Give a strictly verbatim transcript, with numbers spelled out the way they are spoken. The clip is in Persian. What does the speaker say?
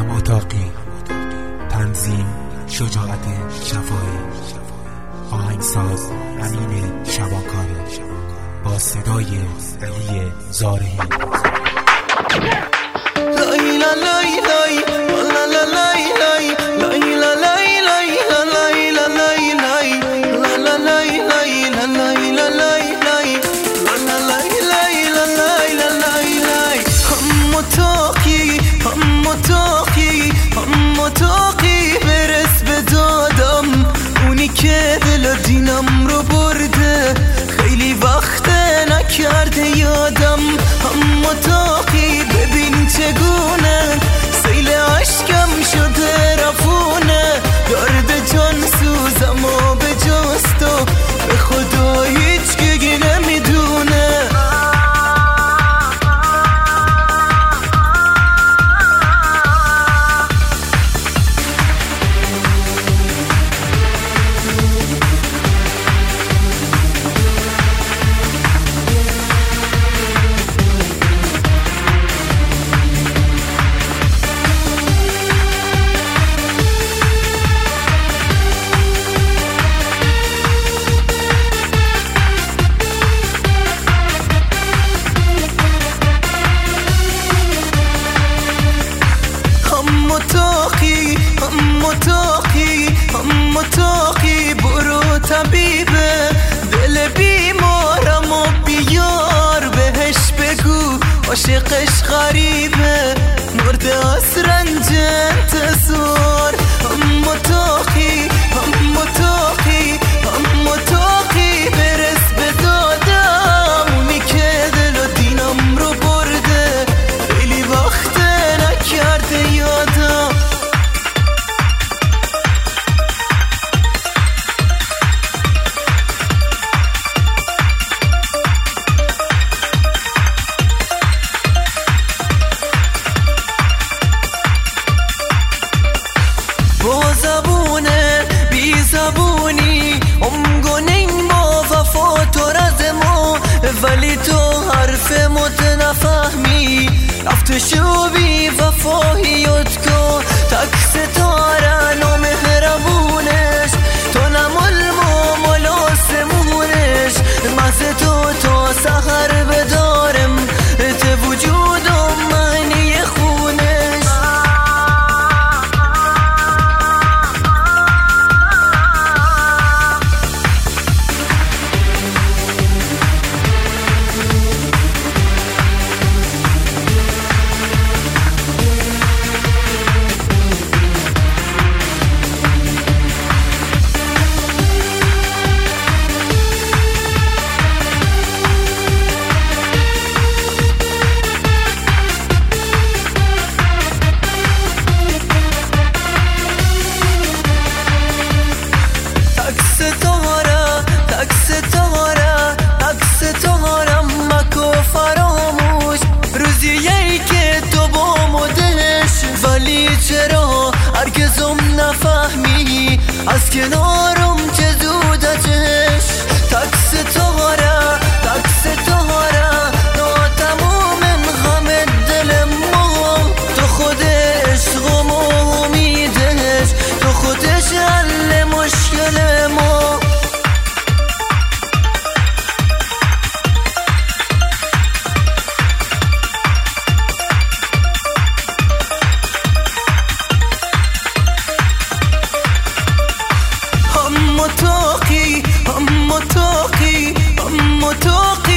هم اتاقی. تنظیم شجاعت شفایی. آهنگساز امین شبانکاری با صدای علی زارعی. متاقی برس به دادم، اونی که دل و دینم رو برده، خیلی وقت نکرده یادم. هم متاقی ببین چگونه سیل عشقم شده رفونه، درد جان سوزم و به جستو به خدا هیچ کی نمیدونه. متاقی هم متاقی هم متاقی برو طبیبه دل بیمارم و بیار بهش بگو عاشقش غریبه، مرده از رنج انتظار. هم متاقی هم متاقی هم متاقی برس به دادم، اونی که دل و دینم رو برده، خیلی وقت نکرده یادم. با زبونه بی زبونی امگونین ما وفا تو رزمو، ولی تو حرف مت نفهمی رفت شو بی وفاییت کو. تک ستاره و مهربونش تو نمال مال آسمونش، مزه تو تا سحر بدارم ته وجودم معنی خونش. چرا هرگزم نفهمی از کنارم چه زودتش؟ تک ستاره تک ستاره ناتمام غم دل ما، تو خود عشق و امیدش، تو خودش حل مشکل ما. متاقی هم متاقی هم متاقی